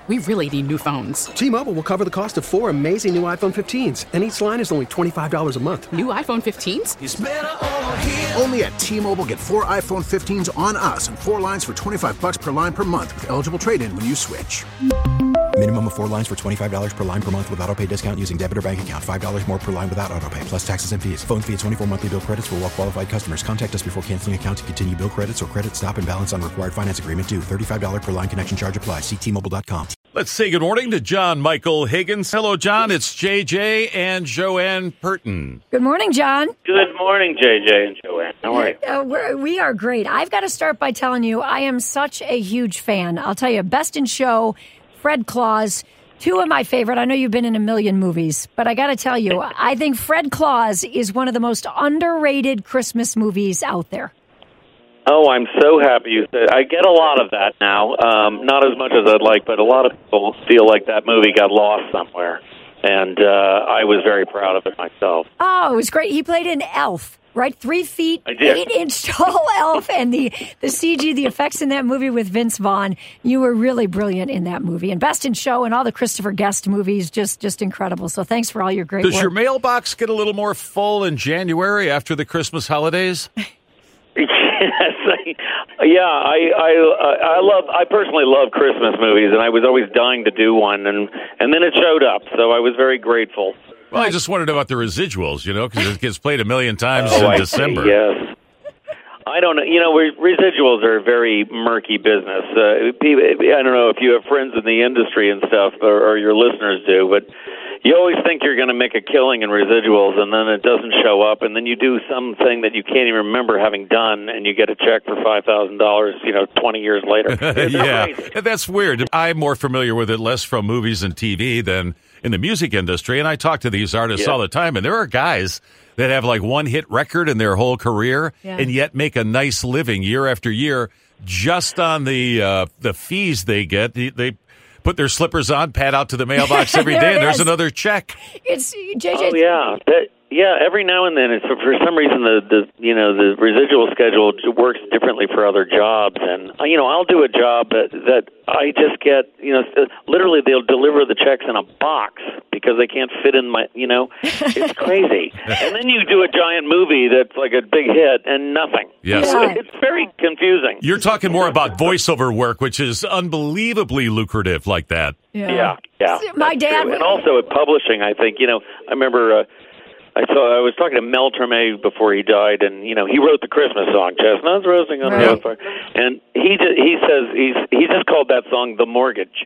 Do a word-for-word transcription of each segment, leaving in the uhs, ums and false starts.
We really need new phones. T-Mobile will cover the cost of four amazing new iPhone fifteens, and each line is only twenty-five dollars a month. New iPhone fifteens? It's better over here. Only at T-Mobile, get four iPhone fifteens on us and four lines for twenty-five dollars per line per month with eligible trade-in when you switch. Minimum of four lines for twenty-five dollars per line per month with autopay discount using debit or bank account. five dollars more per line without autopay, plus taxes and fees. Phone fee at twenty-four monthly bill credits for well-qualified customers. Contact us before canceling account to continue bill credits or credit stop and balance on required finance agreement due. thirty-five dollars per line connection charge applies. See T Mobile dot com. Let's say good morning to John Michael Higgins. Hello, John. It's J J and Joanne Purton. Good morning, John. Good morning, J J and Joanne. How are you? Uh, we're, we are great. I've got to start by telling you I am such a huge fan. I'll tell you, Best in Show, Fred Claus, two of my favorite. I know you've been in a million movies, but I got to tell you, I think Fred Claus is one of the most underrated Christmas movies out there. Oh, I'm so happy you said. I get a lot of that now. Um, not as much as I'd like, but a lot of people feel like that movie got lost somewhere. And uh, I was very proud of it myself. Oh, it was great. He played an elf, right? Three feet, eight inch tall elf. And the, the C G, the effects in that movie with Vince Vaughn, you were really brilliant in that movie. And Best in Show and all the Christopher Guest movies, just, just incrable. So thanks for all your great Does work. your mailbox get a little more full in January after the Christmas holidays? Yes, yeah, I, I, I love. I personally love Christmas movies, and I was always dying to do one, and and then it showed up, so I was very grateful. Well, I just wondered about the residuals, you know, because it gets played a million times oh, in I December. See, yes, I don't know. You know, residuals are a very murky business. Uh, I don't know if you have friends in the industry and stuff, or, or your listeners do, but you always think you're going to make a killing in residuals, and then it doesn't show up, and then you do something that you can't even remember having done, and you get a check for five thousand dollars, you know, twenty years later. Yeah, crazy. That's weird. I'm more familiar with it less from movies and T V than in the music industry, and I talk to these artists yeah. all the time, and there are guys that have like one hit record in their whole career yeah. and yet make a nice living year after year just on the uh, the fees they get. They, they put their slippers on, pad out to the mailbox every day, and there's another check. It's J J. Oh yeah, that, yeah. Every now and then, it's for some reason the, the you know the residual schedule works differently for other jobs, and you know I'll do a job that that I just get you know literally they'll deliver the checks in a box because they can't fit in my you know it's crazy, and then you do a giant movie that's like a big hit and nothing. Yes, yeah. It's very confusing. You're talking more about voiceover work, which is unbelievably lucrative, like that. Yeah, yeah. yeah my dad, true. And also at publishing, I think you know I remember. Uh, I saw. I was talking to Mel Torme before he died, and you know he wrote the Christmas song "Chestnuts Roasting on right. the Fire," and he just, he says he's he just called that song "The Mortgage"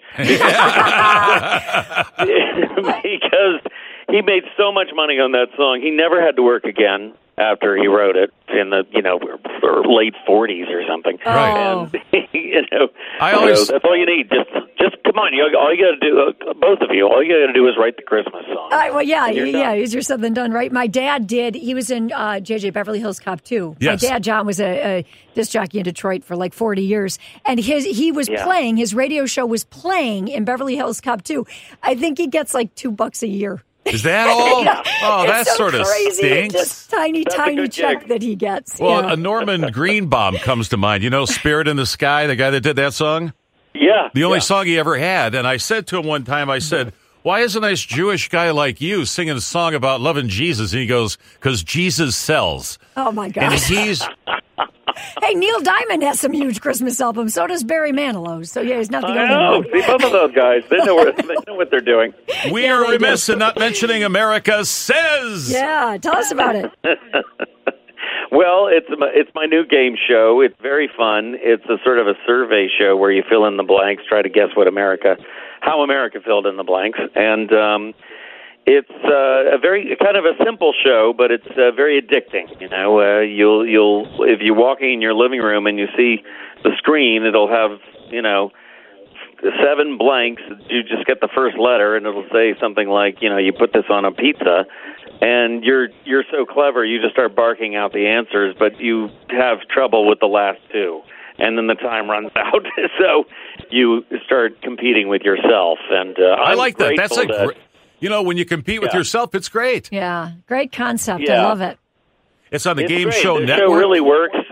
because he made so much money on that song. He never had to work again after he wrote it in the you know late forties or something. Right. And you know, I always so that's all you need. Just just come on. You all you got to do, uh, both of you. All you got to do is write the Christmas song. Uh, well, yeah, yeah. Done. Easier said than done, right? My dad did. He was in uh, J J Beverly Hills Cop two. Yes. My dad, John, was a, a disc jockey in Detroit for like forty years, and his he was yeah. playing. His radio show was playing in Beverly Hills Cop two. I think he gets like two bucks a year. Is that all? Yeah. Oh, that so sort of crazy. stinks. Just tiny, That's tiny check gig. that he gets. Well, yeah. a Norman Greenbaum comes to mind. You know, Spirit in the Sky, the guy that did that song? Yeah. The only yeah. song he ever had. And I said to him one time, I said, why is a nice Jewish guy like you singing a song about loving Jesus? And he goes, because Jesus sells. Oh, my And gosh. he's... Hey, Neil Diamond has some huge Christmas albums. So does Barry Manilow. So, yeah, he's not the I only know. one. See, both of those guys, they know, where, they know what they're doing. We Yeah, are they remiss do. in not mentioning America Says. Yeah, tell us about it. Well, it's my, it's my new game show. It's very fun. It's a sort of a survey show where you fill in the blanks, try to guess what America, how America filled in the blanks, and um, it's uh, a very kind of a simple show, but it's uh, very addicting. You know, uh, you'll you'll if you're walking in your living room and you see the screen, it'll have you know. seven blanks. You just get the first letter, and it'll say something like, you know, you put this on a pizza, and you're you're so clever, you just start barking out the answers, but you have trouble with the last two, and then the time runs out. So you start competing with yourself, and uh, I I'm like that. That's a grateful great. You know, when you compete with Yeah. yourself, it's great. Yeah, great concept. I Yeah. love it. It's on the It's Game great. Show the Network. show really works.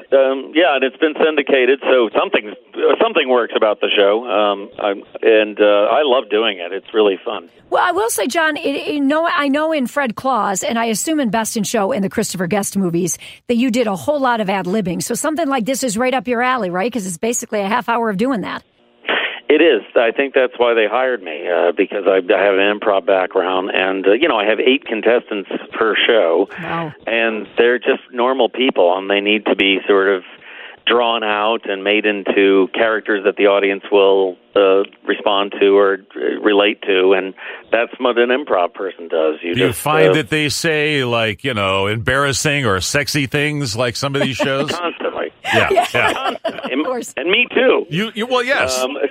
um, yeah, and it's been syndicated, so something something works about the show, um, I'm, and uh, I love doing it. It's really fun. Well, I will say, John, it, it, know, I know in Fred Claus, and I assume in Best in Show and the Christopher Guest movies, that you did a whole lot of ad-libbing. So something like this is right up your alley, right? Because it's basically a half hour of doing that. It is. I think that's why they hired me, uh, because I, I have an improv background, and, uh, you know, I have eight contestants per show, wow. and they're just normal people, and they need to be sort of drawn out and made into characters that the audience will uh, respond to or uh, relate to, and that's what an improv person does. You Do just, you find uh, that they say, like, you know, embarrassing or sexy things like some of these shows? Constantly. Yeah, Yeah. yeah. and, Of course. and me too. You, you, well, yes. Um,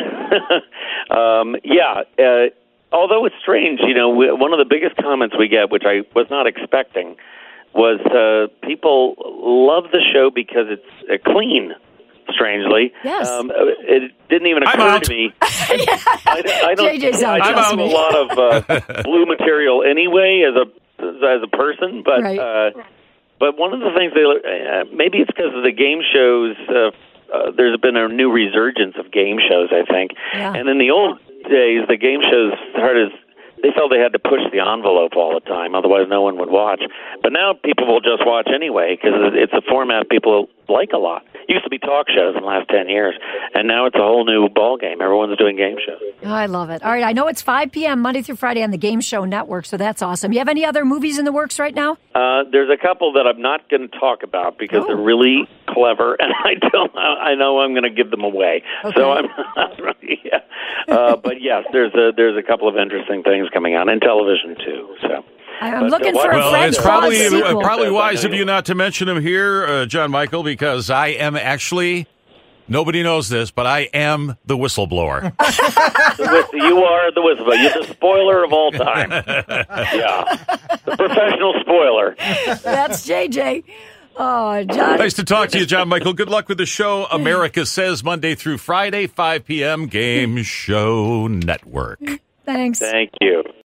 um, yeah. Uh, although it's strange, you know, we, one of the biggest comments we get, which I was not expecting, was uh, people love the show because it's uh, clean. Strangely, Yes. um, it didn't even I'm occur out. to me. I, I don't. J J's out, I trust don't do me. a lot of uh, blue material anyway as a as a person, but. Right. Uh, But one of the things they uh, maybe it's because of the game shows. Uh, uh, there's been a new resurgence of game shows, I think. Yeah. And in the old days, the game shows started as they felt they had to push the envelope all the time, otherwise no one would watch. But now people will just watch anyway because it's a format people like a lot. It used to be talk shows in the last ten years, and now it's a whole new ball game. Everyone's doing game shows. Oh, I love it. All right, I know it's five p.m. Monday through Friday on the Game Show Network, so that's awesome. You have any other movies in the works right now? Uh, there's a couple that I'm not going to talk about because Oh. they're really clever, and I don't. I know I'm going to give them away. Okay. So I'm not really. Yeah. Uh, but yes, there's a there's a couple of interesting things coming on in television too. So. I- I'm But, uh, looking what- for a Well, Fred it's Claus probably sequel. uh, probably wise I of know you not to mention him here, uh, John Michael, because I am actually, nobody knows this, but I am the whistleblower. The whis- you are the whistleblower. You're the spoiler of all time. Yeah, the professional spoiler. That's J J. Oh, John. Nice to talk to you, John Michael. Good luck with the show. America Says, Monday through Friday, five p.m. Game Show Network. Thanks. Thank you.